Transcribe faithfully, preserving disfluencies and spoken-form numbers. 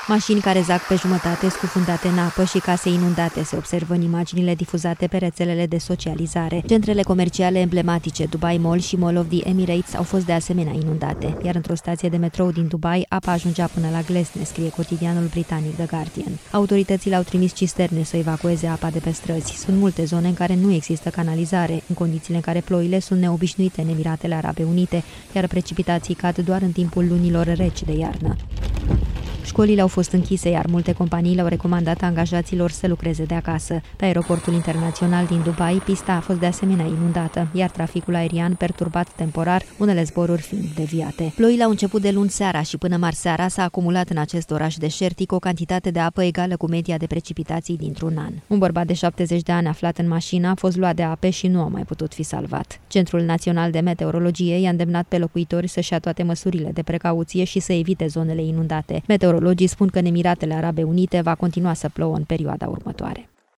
Mașini care zac pe jumătate, scufundate în apă și case inundate se observă în imaginile difuzate pe rețelele de socializare. Centrele comerciale emblematice Dubai Mall și Mall of the Emirates au fost de asemenea inundate, iar într-o stație de metrou din Dubai, apa ajungea până la glezne, scrie cotidianul britanic The Guardian. Autoritățile au trimis cisterne să evacueze apa de pe străzi. Sunt multe zone în care nu există canalizare, în condițiile în care ploile sunt neobișnuite în Emiratele Arabe Unite, iar precipitații cad doar în timpul lunilor reci de iarnă. Școlile au fost închise, iar multe companii le-au recomandat angajaților să lucreze de acasă. Pe aeroportul internațional din Dubai, pista a fost de asemenea inundată, iar traficul aerian perturbat temporar, unele zboruri fiind deviate. Ploile au început de luni seara și până marți seara s-a acumulat în acest oraș deșertic o cantitate de apă egală cu media de precipitații dintr-un an. Un bărbat de șaptezeci de ani aflat în mașină a fost luat de ape și nu a mai putut fi salvat. Centrul Național de Meteorologie i-a îndemnat pe locuitori să-și ia toate măsurile de precauție și să evite zonele inundate. Meteorologii spun că în Emiratele Arabe Unite va continua să plouă în perioada următoare.